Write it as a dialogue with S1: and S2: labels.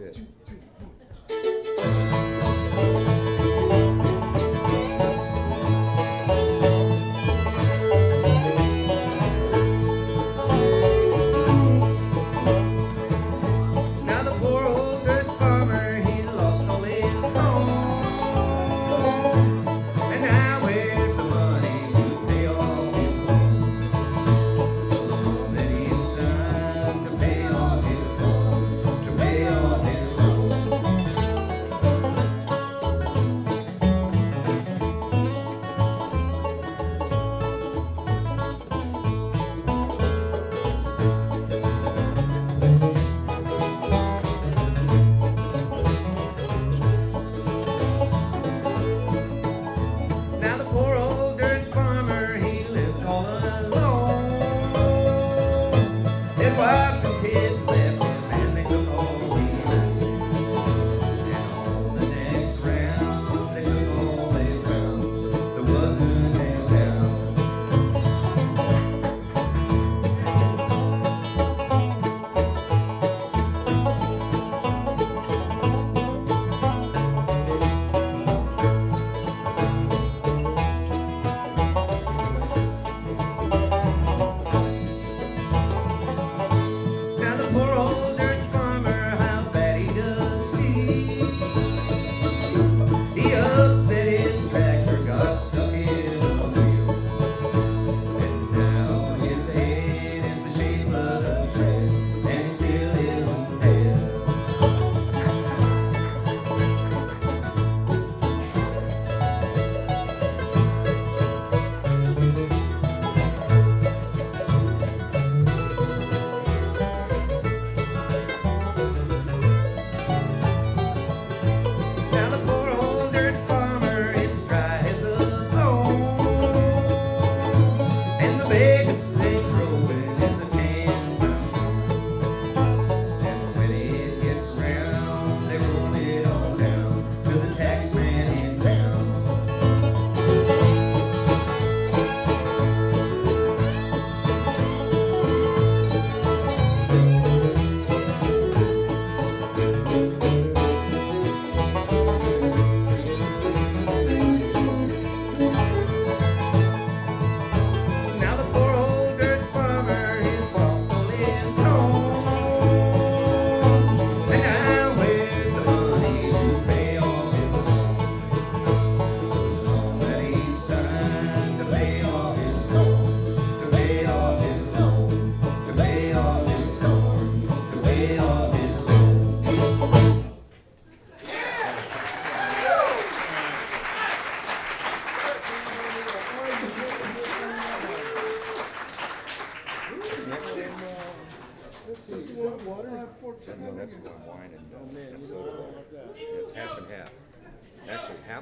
S1: it.
S2: Now the poor old good farmer, he lost all his corn. And now where's the money to pay off his loan? The loan that he signed to pay off his loan, to pay off his loan. Now the poor old dirt farmer, he lives all alone. His wife and kids left him and they took all he had. And on the next round, they took all they found. There wasn't a down. Now the poor old dirt farmer, how bad he does feel. He upset his tractor, got stuck in a wheel. And now his head is the shape of a tread, and he still isn't dead. Now the poor old dirt farmer, it's dry as a bone. And the biggest thing growing is a 10-pound stone. And when it gets round, they roll it all down to the tax man in town. Now the poor old dirt farmer has lost all his corn. And now where's the money to pay off his loan? The loan that he signed to pay off his corn, to pay off his loan, to pay off his corn, to pay off his loan.
S1: No, that's one wine and soda. It's half and half. Actually, half